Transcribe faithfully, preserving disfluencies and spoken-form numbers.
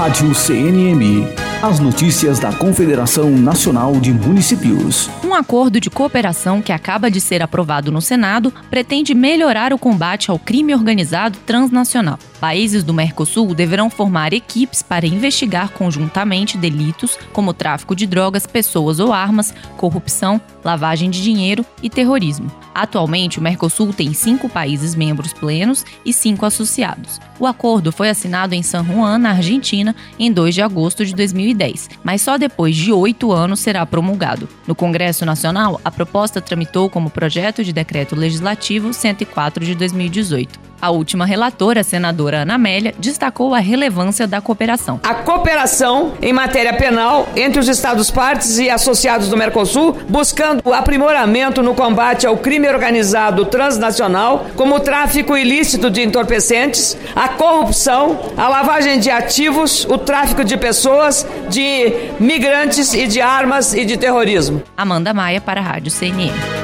Rádio C N M. As notícias da Confederação Nacional de Municípios. Um acordo de cooperação que acaba de ser aprovado no Senado pretende melhorar o combate ao crime organizado transnacional. Países do Mercosul deverão formar equipes para investigar conjuntamente delitos como tráfico de drogas, pessoas ou armas, corrupção, lavagem de dinheiro e terrorismo. Atualmente, o Mercosul tem cinco países membros plenos e cinco associados. O acordo foi assinado em San Juan, na Argentina, em dois de agosto de dois mil e dez, mas só depois de oito anos será promulgado. No Congresso Nacional, a proposta tramitou como projeto de decreto legislativo cento e quatro de dois mil e dezoito. A última relatora, a senadora Ana Amélia, destacou a relevância da cooperação. A cooperação em matéria penal entre os Estados-partes e associados do Mercosul, buscando o aprimoramento no combate ao crime organizado transnacional, como o tráfico ilícito de entorpecentes, a corrupção, a lavagem de ativos, o tráfico de pessoas, de migrantes e de armas e de terrorismo. Amanda Maia para a Rádio C N M.